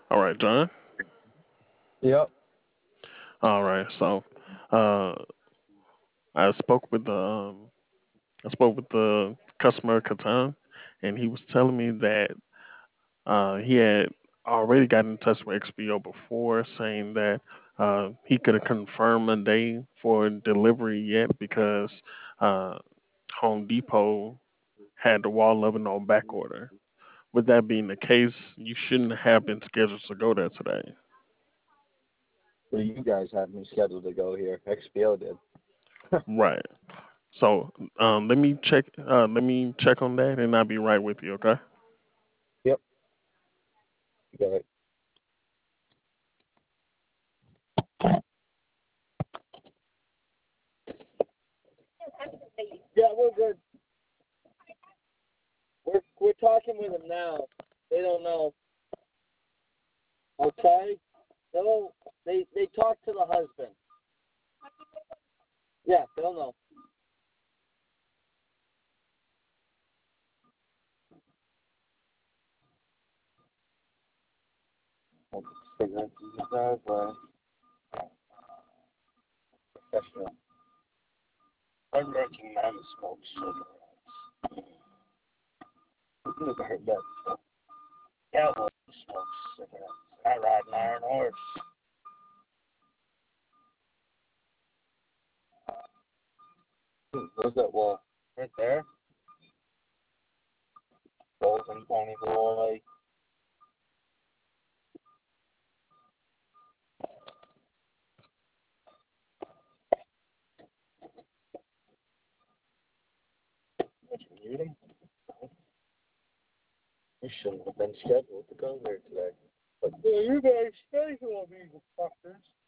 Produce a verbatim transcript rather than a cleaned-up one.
All right, John. Yep. All right. So, uh, I spoke with the um, I spoke with the customer at Catan, and he was telling me that uh, he had already gotten in touch with X P O before, saying that uh, he could confirm a day for delivery yet because uh, Home Depot had the wall oven on back order. With that being the case, you shouldn't have been scheduled to go there today. Well, you guys have me scheduled to go here. X P O did. Right. So um, let me check. Uh, let me check on that, and I'll be right with you. Okay. Yep. Got it. Yeah, we're good. We're we're talking with them now. They don't know. Okay. They'll they they talk to the husband. Yeah, they'll know. Cigarettes in the driveway. Professional. Hardworking man smokes cigarettes. I've never heard that before. Cowboy smokes cigarettes. I ride an iron horse. Hmm, where's that wall? Right there. Golden pony boy. Did you mute him? We shouldn't have been scheduled to go there today. But yeah, you guys stay on me, you fuckers.